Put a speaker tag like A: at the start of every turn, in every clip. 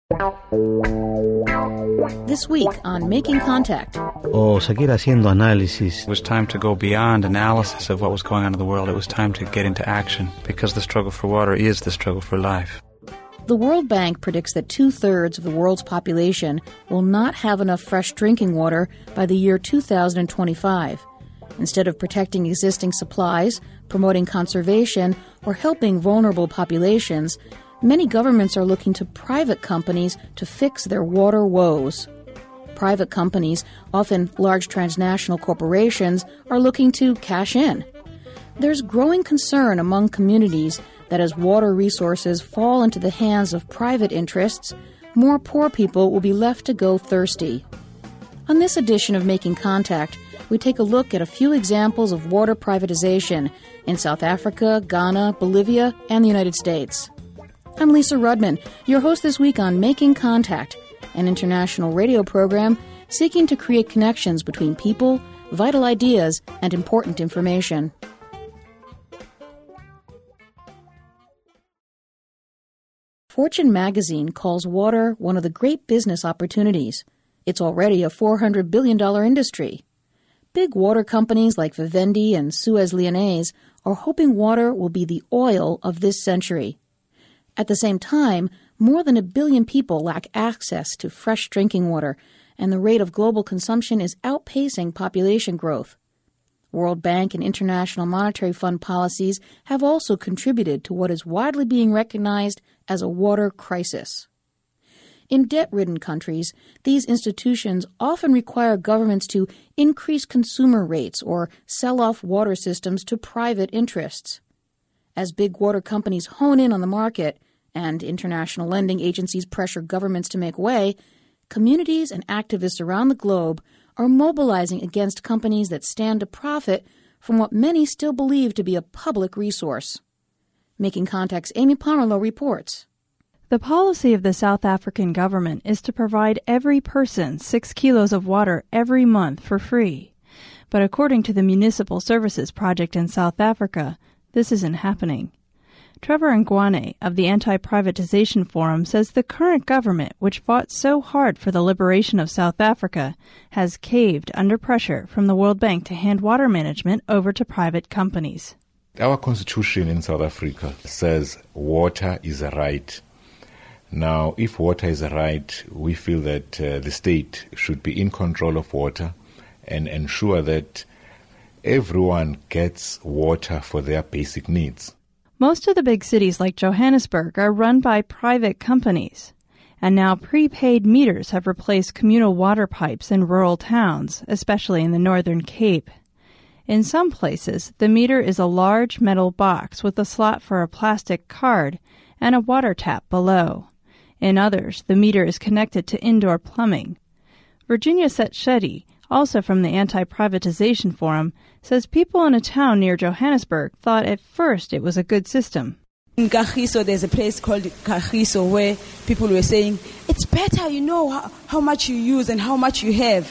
A: This week on Making Contact.
B: O seguir haciendo análisis.
C: It was time to go beyond analysis of what was going on in the world. It was time to get into action, because the struggle for water is the struggle for life.
A: The World Bank predicts that 2/3 of the world's population will not have enough fresh drinking water by the year 2025. Instead of protecting existing supplies, promoting conservation, or helping vulnerable populations, many governments are looking to private companies to fix their water woes. Private companies, often large transnational corporations, are looking to cash in. There's growing concern among communities that as water resources fall into the hands of private interests, more poor people will be left to go thirsty. On this edition of Making Contact, we take a look at a few examples of water privatization in South Africa, Ghana, Bolivia, and the United States. I'm Lisa Rudman, your host this week on Making Contact, an international radio program seeking to create connections between people, vital ideas, and important information. Fortune magazine calls water one of the great business opportunities. It's already a $400 billion industry. Big water companies like Vivendi and Suez Lyonnaise are hoping water will be the oil of this century. At the same time, more than 1 billion people lack access to fresh drinking water, and the rate of global consumption is outpacing population growth. World Bank and International Monetary Fund policies have also contributed to what is widely being recognized as a water crisis. In debt-ridden countries, these institutions often require governments to increase consumer rates or sell off water systems to private interests. As big water companies hone in on the market, and international lending agencies pressure governments to make way, communities and activists around the globe are mobilizing against companies that stand to profit from what many still believe to be a public resource. Making Contact's Amy Pomerleau reports.
D: The policy of the South African government is to provide every person 6 kilos of water every month for free. But according to the Municipal Services Project in South Africa, this isn't happening. Trevor Ngwane of the Anti-Privatization Forum says the current government, which fought so hard for the liberation of South Africa, has caved under pressure from the World Bank to hand water management over to private companies.
E: Our constitution in South Africa says water is a right. Now, if water is a right, we feel that the state should be in control of water and ensure that everyone gets water for their basic needs.
D: Most of the big cities like Johannesburg are run by private companies, and now prepaid meters have replaced communal water pipes in rural towns, especially in the Northern Cape. In some places, the meter is a large metal box with a slot for a plastic card and a water tap below. In others, the meter is connected to indoor plumbing. Virginia Setchetti, also from the Anti-Privatization Forum, says people in a town near Johannesburg thought at first it was a good system.
F: In Kagiso, there's a place called Kagiso where people were saying, it's better, how much you use and how much you have,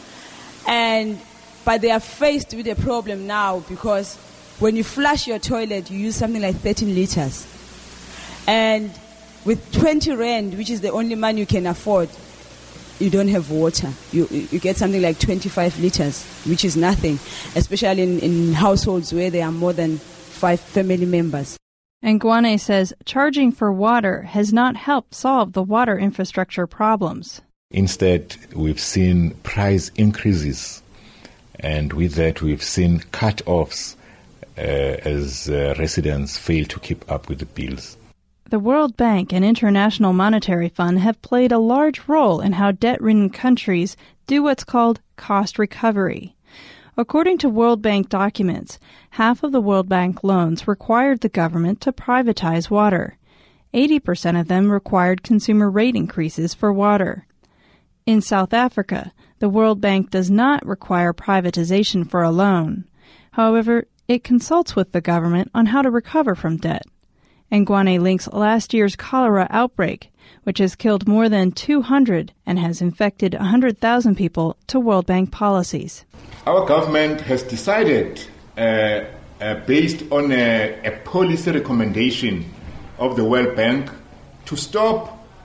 F: But they are faced with a problem now because when you flush your toilet, you use something like 13 liters. And with 20 rand, which is the only money you can afford, you don't have water. You get something like 25 liters, which is nothing, especially in households where there are more than 5 family members.
D: Ngwane says charging for water has not helped solve the water infrastructure problems.
E: Instead, we've seen price increases, and with that we've seen cut-offs as residents fail to keep up with the bills.
D: The World Bank and International Monetary Fund have played a large role in how debt-ridden countries do what's called cost recovery. According to World Bank documents, half of the World Bank loans required the government to privatize water. 80% of them required consumer rate increases for water. In South Africa, the World Bank does not require privatization for a loan. However, it consults with the government on how to recover from debt. Ngwane links last year's cholera outbreak, which has killed more than 200 and has infected 100,000 people, to World Bank policies.
G: Our government has decided, based on a policy recommendation of the World Bank, to stop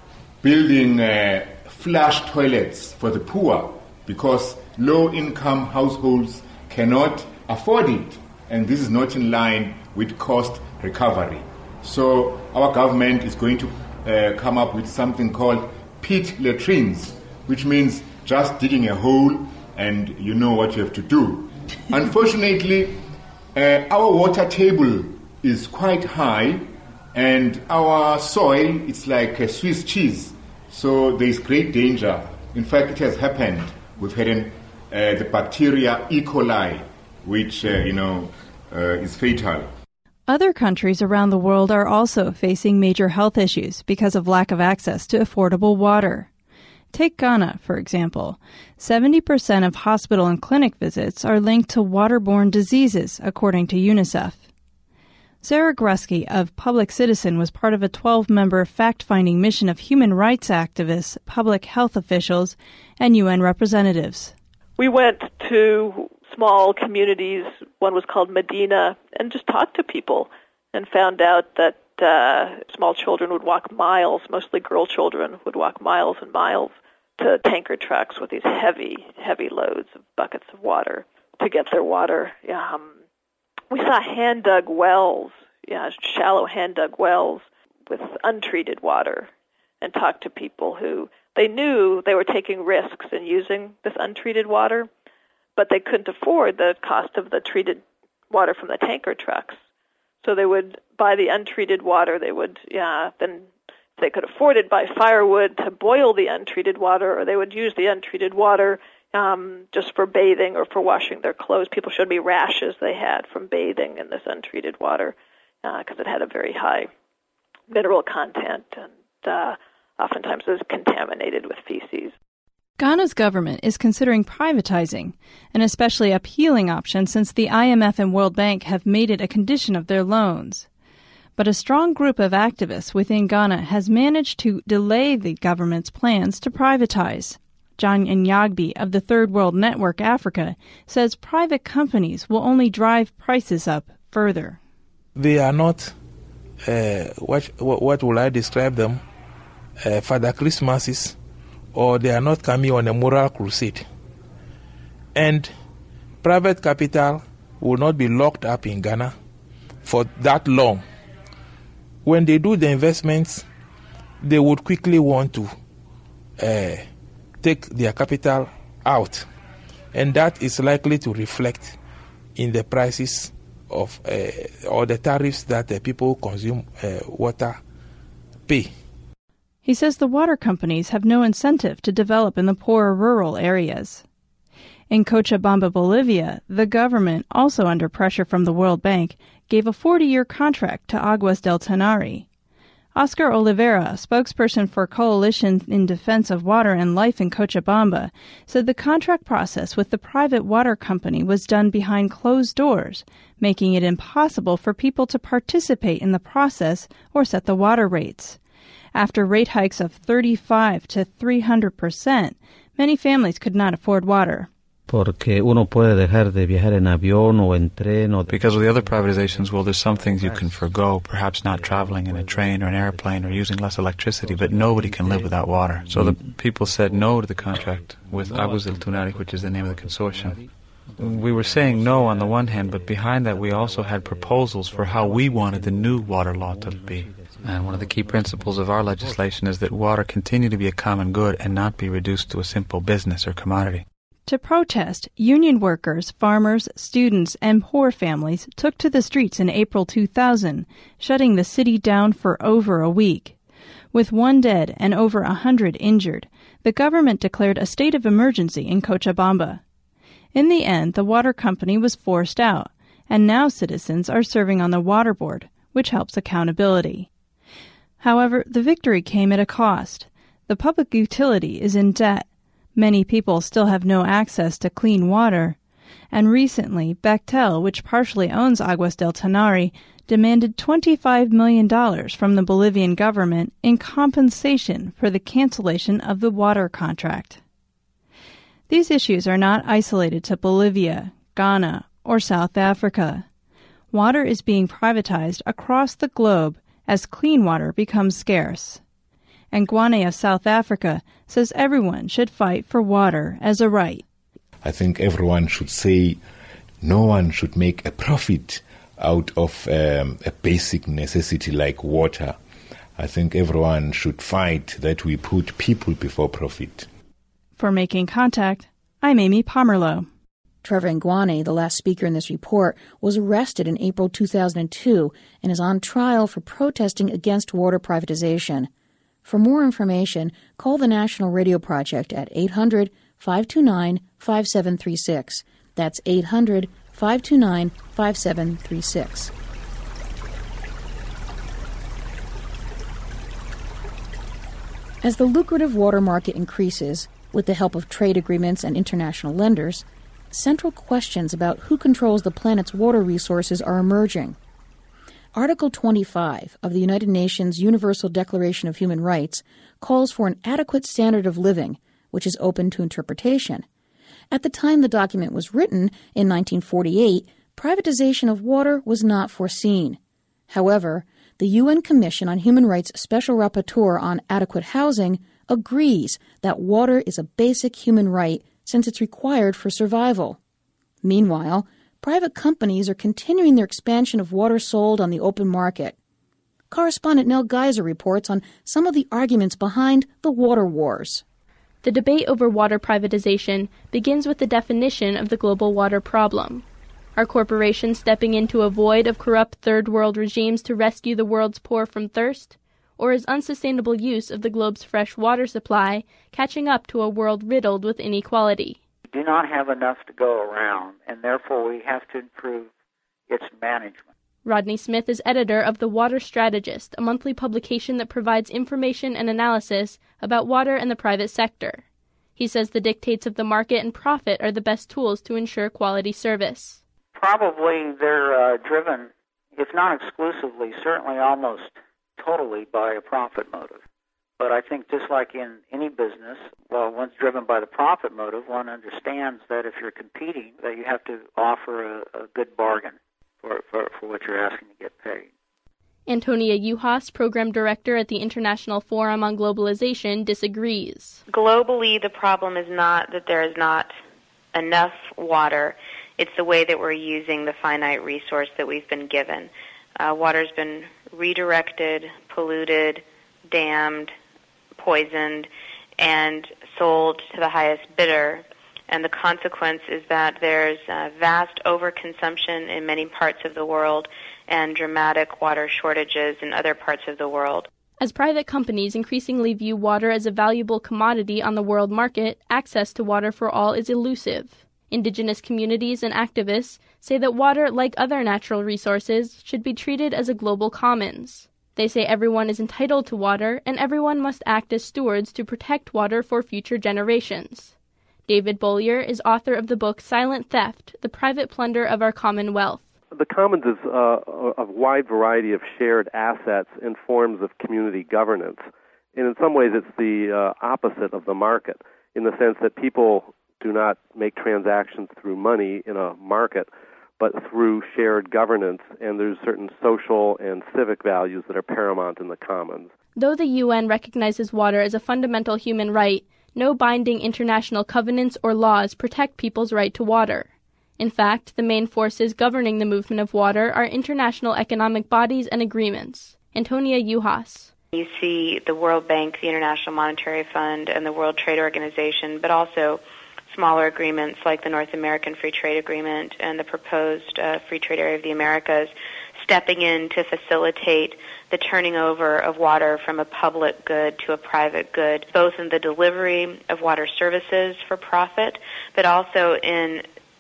G: building flush toilets for the poor because low-income households cannot afford it, and this is not in line with cost recovery. So our government is going to come up with something called pit latrines, which means just digging a hole and you know what you have to do. Unfortunately, our water table is quite high, and our soil, it's like a Swiss cheese. So there is great danger. In fact, it has happened. We've had the bacteria E. coli, which, is fatal.
D: Other countries around the world are also facing major health issues because of lack of access to affordable water. Take Ghana, for example. 70% of hospital and clinic visits are linked to waterborne diseases, according to UNICEF. Sarah Grusky of Public Citizen was part of a 12-member fact-finding mission of human rights activists, public health officials, and UN representatives.
H: We went to small communities, one was called Medina, and just talked to people and found out that small children would walk miles, mostly girl children would walk miles and miles to tanker trucks with these heavy, heavy loads of buckets of water to get their water. We saw hand-dug wells, shallow hand-dug wells with untreated water, and talked to people who they knew they were taking risks in using this untreated water, but they couldn't afford the cost of the treated water from the tanker trucks. So they would buy the untreated water. They would, then if they could afford it, buy firewood to boil the untreated water, or they would use the untreated water just for bathing or for washing their clothes. People showed me rashes they had from bathing in this untreated water because it had a very high mineral content and oftentimes is contaminated with feces.
D: Ghana's government is considering privatizing, an especially appealing option since the IMF and World Bank have made it a condition of their loans. But a strong group of activists within Ghana has managed to delay the government's plans to privatize. John Nyagbi of the Third World Network Africa says private companies will only drive prices up further.
I: They are not, what will I describe them, Father Christmases, or they are not coming on a moral crusade. And private capital will not be locked up in Ghana for that long. When they do the investments, they would quickly want to take their capital out. And that is likely to reflect in the prices of or the tariffs that people consume water pay.
D: He says the water companies have no incentive to develop in the poorer rural areas. In Cochabamba, Bolivia, the government, also under pressure from the World Bank, gave a 40-year contract to Aguas del Tenari. Oscar Oliveira, a spokesperson for Coalition in Defense of Water and Life in Cochabamba, said the contract process with the private water company was done behind closed doors, making it impossible for people to participate in the process or set the water rates. After rate hikes of 35% to 300%, many families could not afford water.
B: Porque uno puede dejar de viajar en avión o en tren.
C: Because of the other privatizations, well, there's some things you can forgo, perhaps not traveling in a train or an airplane or using less electricity, but nobody can live without water. So the people said no to the contract with Aguas del Tenari, which is the name of the consortium. We were saying no on the one hand, but behind that we also had proposals for how we wanted the new water law to be. And one of the key principles of our legislation is that water continue to be a common good and not be reduced to a simple business or commodity.
D: To protest, union workers, farmers, students, and poor families took to the streets in April 2000, shutting the city down for over a week. With 1 dead and over 100 injured, the government declared a state of emergency in Cochabamba. In the end, the water company was forced out, and now citizens are serving on the water board, which helps accountability. However, the victory came at a cost. The public utility is in debt. Many people still have no access to clean water. And recently, Bechtel, which partially owns Aguas del Tenari, demanded $25 million from the Bolivian government in compensation for the cancellation of the water contract. These issues are not isolated to Bolivia, Ghana, or South Africa. Water is being privatized across the globe as clean water becomes scarce. Ngwane of South Africa says everyone should fight for water as a right.
E: I think everyone should say no one should make a profit out of a basic necessity like water. I think everyone should fight that we put people before profit.
D: For Making Contact, I'm Amy Pomerleau.
A: Trevor Ngwane, the last speaker in this report, was arrested in April 2002 and is on trial for protesting against water privatization. For more information, call the National Radio Project at 800-529-5736. That's 800-529-5736. As the lucrative water market increases, with the help of trade agreements and international lenders, central questions about who controls the planet's water resources are emerging. Article 25 of the United Nations Universal Declaration of Human Rights calls for an adequate standard of living, which is open to interpretation. At the time the document was written, in 1948, privatization of water was not foreseen. However, the UN Commission on Human Rights Special Rapporteur on Adequate Housing agrees that water is a basic human right since it's required for survival. Meanwhile, private companies are continuing their expansion of water sold on the open market. Correspondent Nell Geiser reports on some of the arguments behind the water wars.
J: The debate over water privatization begins with the definition of the global water problem. Are corporations stepping into a void of corrupt third world regimes to rescue the world's poor from thirst? Or is unsustainable use of the globe's fresh water supply catching up to a world riddled with inequality?
K: We do not have enough to go around, and therefore we have to improve its management.
J: Rodney Smith is editor of The Water Strategist, a monthly publication that provides information and analysis about water and the private sector. He says the dictates of the market and profit are the best tools to ensure quality service.
K: Probably they're driven, if not exclusively, certainly almost totally by a profit motive. But I think just like in any business, well, once driven by the profit motive, one understands that if you're competing, that you have to offer a good bargain for what you're asking to get paid.
J: Antonia Juhas, program director at the International Forum on Globalization, disagrees.
L: Globally, the problem is not that there is not enough water. It's the way that we're using the finite resource that we've been given. Water's been redirected, polluted, dammed, poisoned, and sold to the highest bidder. And the consequence is that there's vast overconsumption in many parts of the world and dramatic water shortages in other parts of the world.
J: As private companies increasingly view water as a valuable commodity on the world market, access to water for all is elusive. Indigenous communities and activists say that water, like other natural resources, should be treated as a global commons. They say everyone is entitled to water, and everyone must act as stewards to protect water for future generations. David Bollier is author of the book Silent Theft, The Private Plunder of Our Commonwealth.
M: The commons is a wide variety of shared assets and forms of community governance. And in some ways it's the opposite of the market, in the sense that people do not make transactions through money in a market, but through shared governance, and there's certain social and civic values that are paramount in the commons.
J: Though the UN recognizes water as a fundamental human right, no binding international covenants or laws protect people's right to water. In fact, the main forces governing the movement of water are international economic bodies and agreements. Antonia Juhas.
L: You see the World Bank, the International Monetary Fund, and the World Trade Organization, but also smaller agreements like the North American Free Trade Agreement and the proposed Free Trade Area of the Americas, stepping in to facilitate the turning over of water from a public good to a private good, both in the delivery of water services for profit, but also in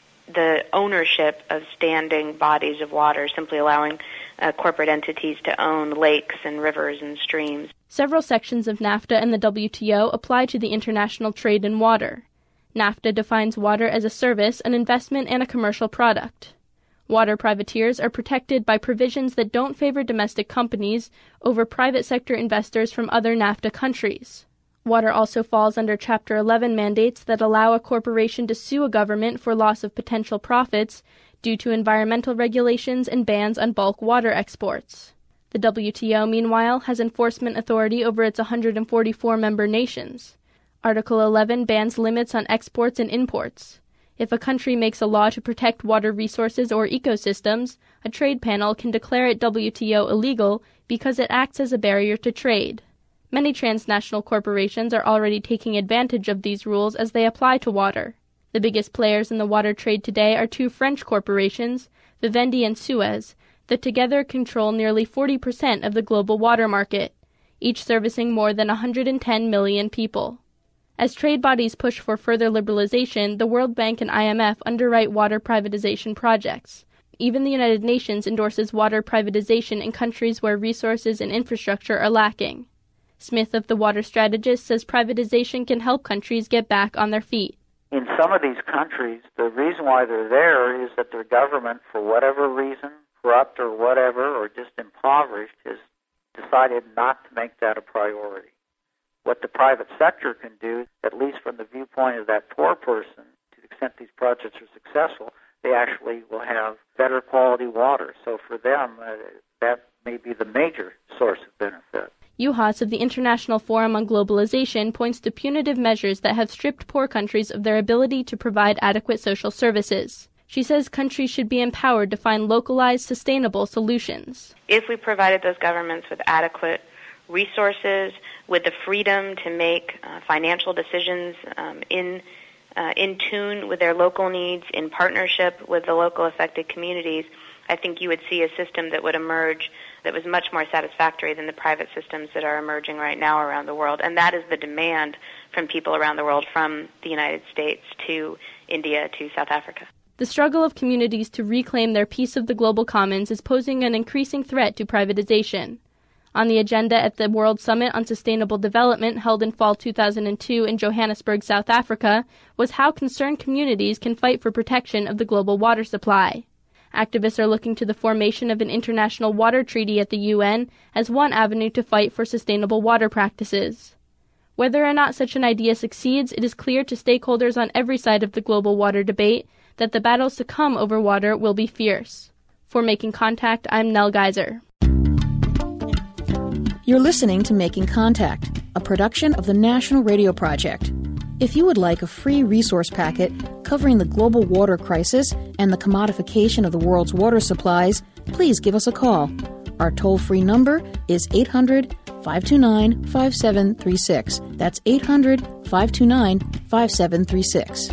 L: the ownership of standing bodies of water, simply allowing corporate entities to own lakes and rivers and streams.
J: Several sections of NAFTA and the WTO apply to the international trade in water. NAFTA defines water as a service, an investment, and a commercial product. Water privateers are protected by provisions that don't favor domestic companies over private sector investors from other NAFTA countries. Water also falls under Chapter 11 mandates that allow a corporation to sue a government for loss of potential profits due to environmental regulations and bans on bulk water exports. The WTO, meanwhile, has enforcement authority over its 144 member nations. Article 11 bans limits on exports and imports. If a country makes a law to protect water resources or ecosystems, a trade panel can declare it WTO illegal because it acts as a barrier to trade. Many transnational corporations are already taking advantage of these rules as they apply to water. The biggest players in the water trade today are two French corporations, Vivendi and Suez, that together control nearly 40% of the global water market, each servicing more than 110 million people. As trade bodies push for further liberalization, the World Bank and IMF underwrite water privatization projects. Even the United Nations endorses water privatization in countries where resources and infrastructure are lacking. Smith of the Water Strategist says privatization can help countries get back on their feet.
K: In some of these countries, the reason why they're there is that their government, for whatever reason, corrupt or whatever, or just impoverished, has decided not to make that a priority. What the private sector can do, at least from the viewpoint of that poor person, to the extent these projects are successful, they actually will have better quality water. So for them, that may be the major source of benefit.
J: Juhas of the International Forum on Globalization points to punitive measures that have stripped poor countries of their ability to provide adequate social services. She says countries should be empowered to find localized, sustainable solutions.
L: If we provided those governments with adequate resources, with the freedom to make financial decisions in tune with their local needs, in partnership with the local affected communities, I think you would see a system that would emerge that was much more satisfactory than the private systems that are emerging right now around the world. And that is the demand from people around the world, from the United States to India to South Africa.
J: The struggle of communities to reclaim their piece of the global commons is posing an increasing threat to privatization. On the agenda at the World Summit on Sustainable Development held in fall 2002 in Johannesburg, South Africa, was how concerned communities can fight for protection of the global water supply. Activists are looking to the formation of an international water treaty at the UN as one avenue to fight for sustainable water practices. Whether or not such an idea succeeds, it is clear to stakeholders on every side of the global water debate that the battles to come over water will be fierce. For Making Contact, I'm Nell Geiser.
A: You're listening to Making Contact, a production of the National Radio Project. If you would like a free resource packet covering the global water crisis and the commodification of the world's water supplies, please give us a call. Our toll-free number is 800-529-5736. That's 800-529-5736.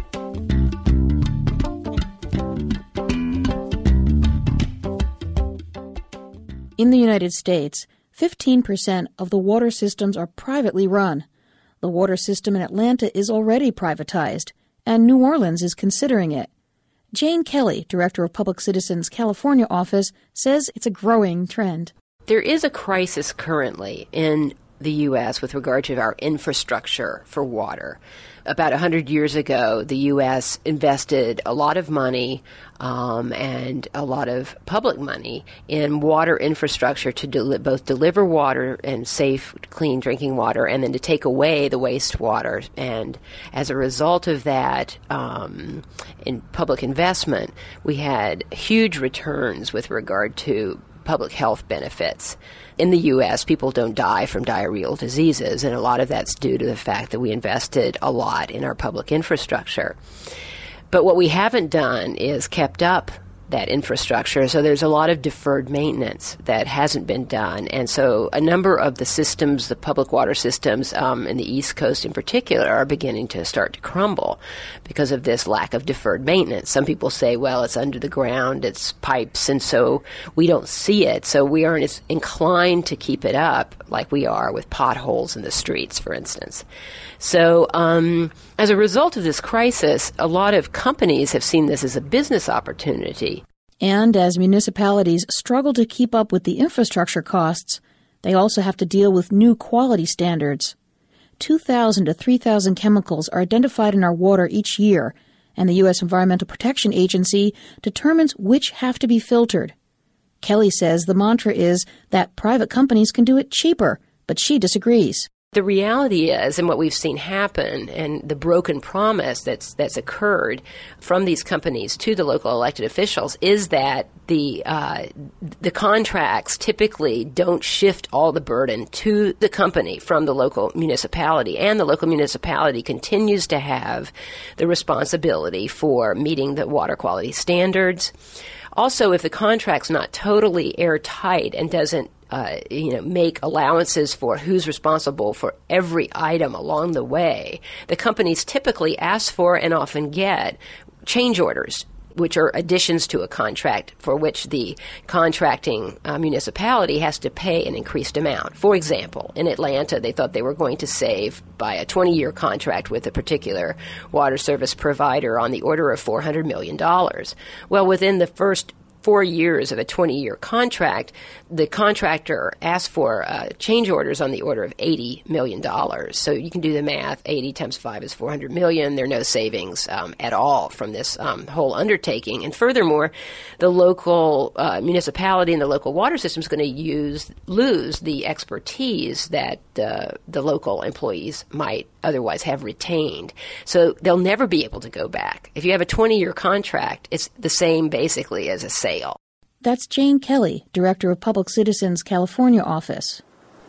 A: In the United States, 15% of the water systems are privately run. The water system in Atlanta is already privatized, and New Orleans is considering it. Jane Kelly, Director of Public Citizen's California office, says it's a growing trend.
N: There is a crisis currently in the U.S. with regard to our infrastructure for water. About 100 years ago, the U.S. invested a lot of money and a lot of public money in water infrastructure to both deliver water and safe, clean drinking water, and then to take away the wastewater. And as a result of that, in public investment, we had huge returns with regard to public health benefits. In the U.S., people don't die from diarrheal diseases, and a lot of that's due to the fact that we invested a lot in our public infrastructure. But what we haven't done is kept up that infrastructure, so there's a lot of deferred maintenance that hasn't been done. And so a number of the systems, the public water systems in the East Coast in particular, are beginning to start to crumble because of this lack of deferred maintenance. Some people say, well, it's under the ground, it's pipes, and so we don't see it. So we aren't as inclined to keep it up like we are with potholes in the streets, for instance. So as a result of this crisis, a lot of companies have seen this as a business opportunity.
A: And as municipalities struggle to keep up with the infrastructure costs, they also have to deal with new quality standards. 2,000 to 3,000 chemicals are identified in our water each year, and the U.S. Environmental Protection Agency determines which have to be filtered. Kelly says the mantra is that private companies can do it cheaper, but she disagrees.
N: The reality is, and what we've seen happen, and the broken promise that's occurred from these companies to the local elected officials, is that the contracts typically don't shift all the burden to the company from the local municipality, and the local municipality continues to have the responsibility for meeting the water quality standards. Also, if the contract's not totally airtight and doesn't make allowances for who's responsible for every item along the way, the companies typically ask for and often get change orders, which are additions to a contract for which the contracting municipality has to pay an increased amount. For example, in Atlanta, they thought they were going to save by a 20-year contract with a particular water service provider on the order of $400 million. Well, within the first 4 years of a 20-year contract, the contractor asked for change orders on the order of $80 million. So you can do the math. 80 times 5 is $400 million. There are no savings at all from this whole undertaking. And furthermore, the local municipality and the local water system is going to lose the expertise that the local employees might otherwise have retained. So they'll never be able to go back. If you have a 20-year contract, it's the same basically as a sale.
A: That's Jane Kelly, Director of Public Citizens' California office.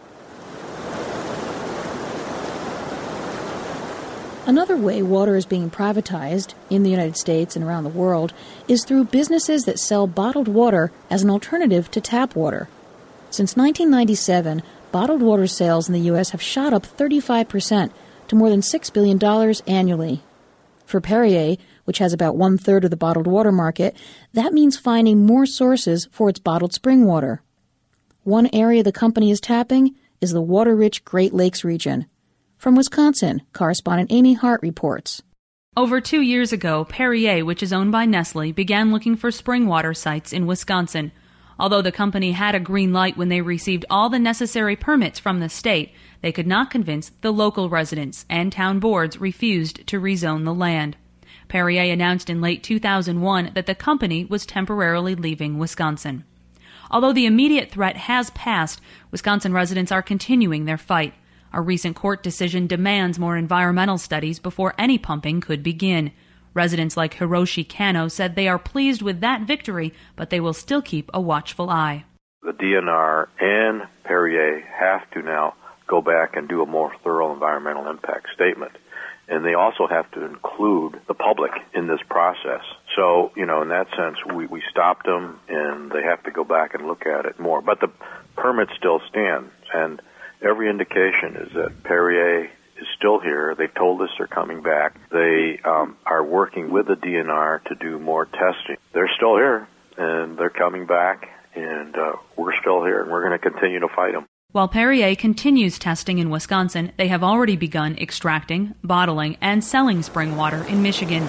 A: Another way water is being privatized in the United States and around the world is through businesses that sell bottled water as an alternative to tap water. Since 1997, bottled water sales in the U.S. have shot up 35% to more than $6 billion annually. For Perrier, which has about one-third of the bottled water market, that means finding more sources for its bottled spring water. One area the company is tapping is the water-rich Great Lakes region. From Wisconsin, correspondent Amy Hart reports.
O: Over 2 years ago, Perrier, which is owned by Nestle, began looking for spring water sites in Wisconsin. Although the company had a green light when they received all the necessary permits from the state, they could not convince the local residents, and town boards refused to rezone the land. Perrier announced in late 2001 that the company was temporarily leaving Wisconsin. Although the immediate threat has passed, Wisconsin residents are continuing their fight. A recent court decision demands more environmental studies before any pumping could begin. Residents like Hiroshi Kano said they are pleased with that victory, but they will still keep a watchful eye.
P: The DNR and Perrier have to now go back and do a more thorough environmental impact statement. And they also have to include the public in this process. So, in that sense, we stopped them, and they have to go back and look at it more. But the permits still stand, and every indication is that Perrier is still here. They told us they're coming back. They are working with the DNR to do more testing. They're still here, and they're coming back, and we're still here, and we're going to continue to fight them.
O: While Perrier continues testing in Wisconsin, they have already begun extracting, bottling, and selling spring water in Michigan.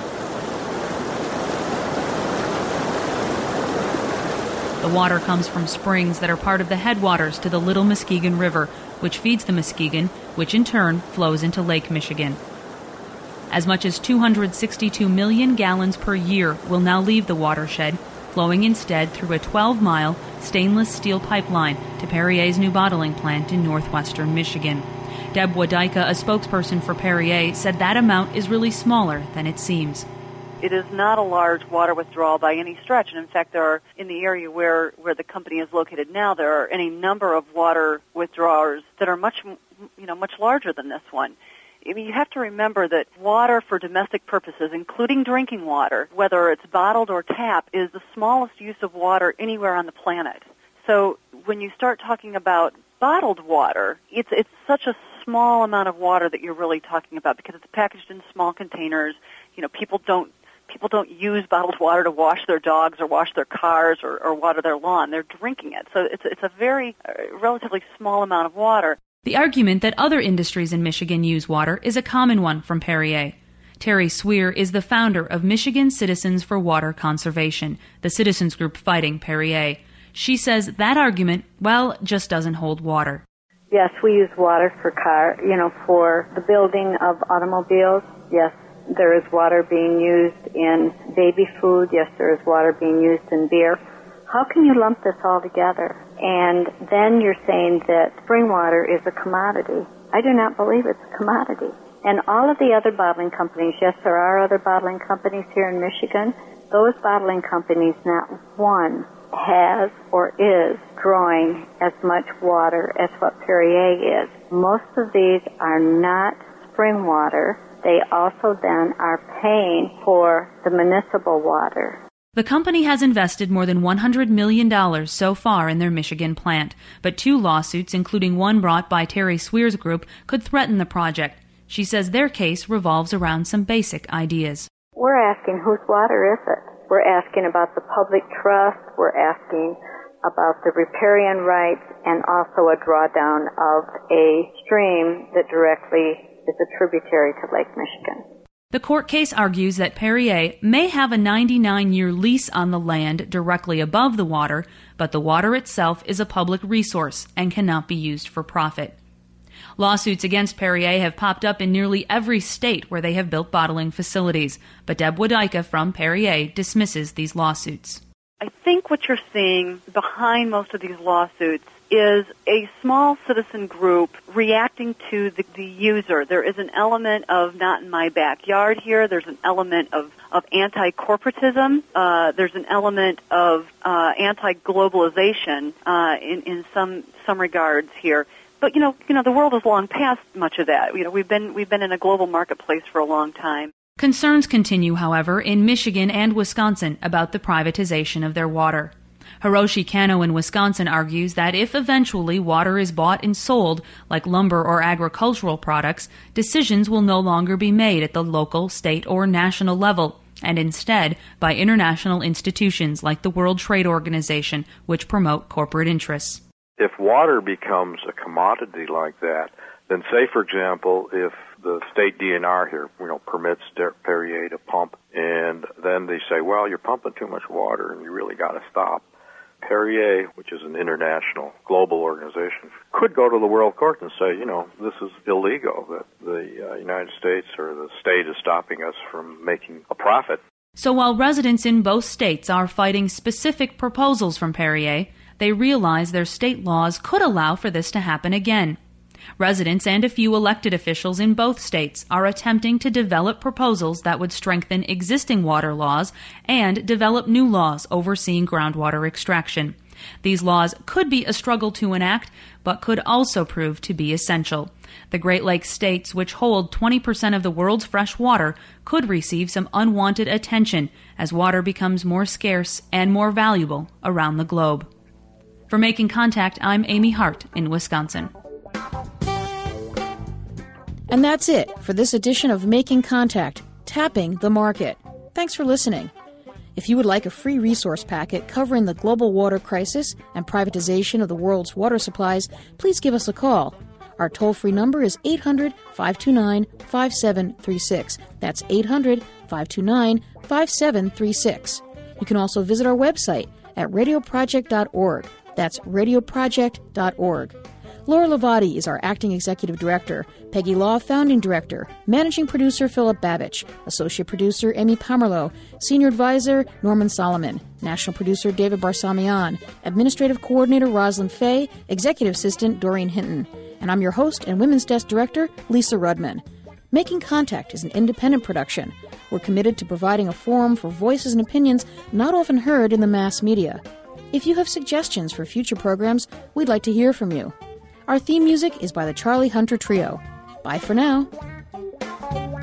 O: The water comes from springs that are part of the headwaters to the Little Muskegon River, which feeds the Muskegon, which in turn flows into Lake Michigan. As much as 262 million gallons per year will now leave the watershed, flowing instead through a 12-mile stainless steel pipeline to Perrier's new bottling plant in northwestern Michigan. Deb Wadajka, a spokesperson for Perrier, said that amount is really smaller than it seems.
Q: It is not a large water withdrawal by any stretch, and in fact, there are, in the area where the company is located now, there are any number of water withdrawers that are much larger than this one. I mean, you have to remember that water for domestic purposes, including drinking water, whether it's bottled or tap, is the smallest use of water anywhere on the planet. So when you start talking about bottled water, it's such a small amount of water that you're really talking about because it's packaged in small containers. People don't use bottled water to wash their dogs or wash their cars or water their lawn. They're drinking it. So it's a very relatively small amount of water.
O: The argument that other industries in Michigan use water is a common one from Perrier. Terry Swear is the founder of Michigan Citizens for Water Conservation, the citizens group fighting Perrier. She says that argument, just doesn't hold water.
R: Yes, we use water for for the building of automobiles. Yes, there is water being used in baby food. Yes, there is water being used in beer. How can you lump this all together? And then you're saying that spring water is a commodity. I do not believe it's a commodity. And all of the other bottling companies, yes, there are other bottling companies here in Michigan. Those bottling companies, not one has or is drawing as much water as what Perrier is. Most of these are not spring water. They also then are paying for the municipal water.
O: The company has invested more than $100 million so far in their Michigan plant, but 2 lawsuits, including one brought by Terry Swear's group, could threaten the project. She says their case revolves around some basic ideas.
R: We're asking whose water is it? We're asking about the public trust. We're asking about the riparian rights and also a drawdown of a stream that directly is a tributary to Lake Michigan.
O: The court case argues that Perrier may have a 99-year lease on the land directly above the water, but the water itself is a public resource and cannot be used for profit. Lawsuits against Perrier have popped up in nearly every state where they have built bottling facilities, but Deb Wodyka from Perrier dismisses these lawsuits.
Q: I think what you're seeing behind most of these lawsuits is a small citizen group reacting to the user. There is an element of not in my backyard here. There's an element of anti-corporatism. There's an element of anti-globalization in some regards here. But you know, the world has long passed much of that. You know, we've been in a global marketplace for a long time.
O: Concerns continue, however, in Michigan and Wisconsin about the privatization of their water. Hiroshi Kano in Wisconsin argues that if eventually water is bought and sold, like lumber or agricultural products, decisions will no longer be made at the local, state, or national level, and instead by international institutions like the World Trade Organization, which promote corporate interests.
P: If water becomes a commodity like that, then say, for example, if the state DNR here, permits Perrier to pump, and then they say, well, you're pumping too much water and you really got to stop. Perrier, which is an international global organization, could go to the World Court and say, this is illegal, that the United States or the state is stopping us from making a profit.
O: So while residents in both states are fighting specific proposals from Perrier, they realize their state laws could allow for this to happen again. Residents and a few elected officials in both states are attempting to develop proposals that would strengthen existing water laws and develop new laws overseeing groundwater extraction. These laws could be a struggle to enact, but could also prove to be essential. The Great Lakes states, which hold 20% of the world's fresh water, could receive some unwanted attention as water becomes more scarce and more valuable around the globe. For Making Contact, I'm Amy Hart in Wisconsin.
A: And that's it for this edition of Making Contact, Tapping the Market. Thanks for listening. If you would like a free resource packet covering the global water crisis and privatization of the world's water supplies, please give us a call. Our toll-free number is 800-529-5736. That's 800-529-5736. You can also visit our website at radioproject.org. That's radioproject.org. Laura Levati is our acting executive director, Peggy Law, founding director, managing producer Philip Babich, associate producer Amy Pomerleau, senior advisor Norman Solomon, national producer David Barsamian, administrative coordinator Rosalind Fay, executive assistant Doreen Hinton. And I'm your host and Women's Desk Director, Lisa Rudman. Making Contact is an independent production. We're committed to providing a forum for voices and opinions not often heard in the mass media. If you have suggestions for future programs, we'd like to hear from you. Our theme music is by the Charlie Hunter Trio. Bye for now.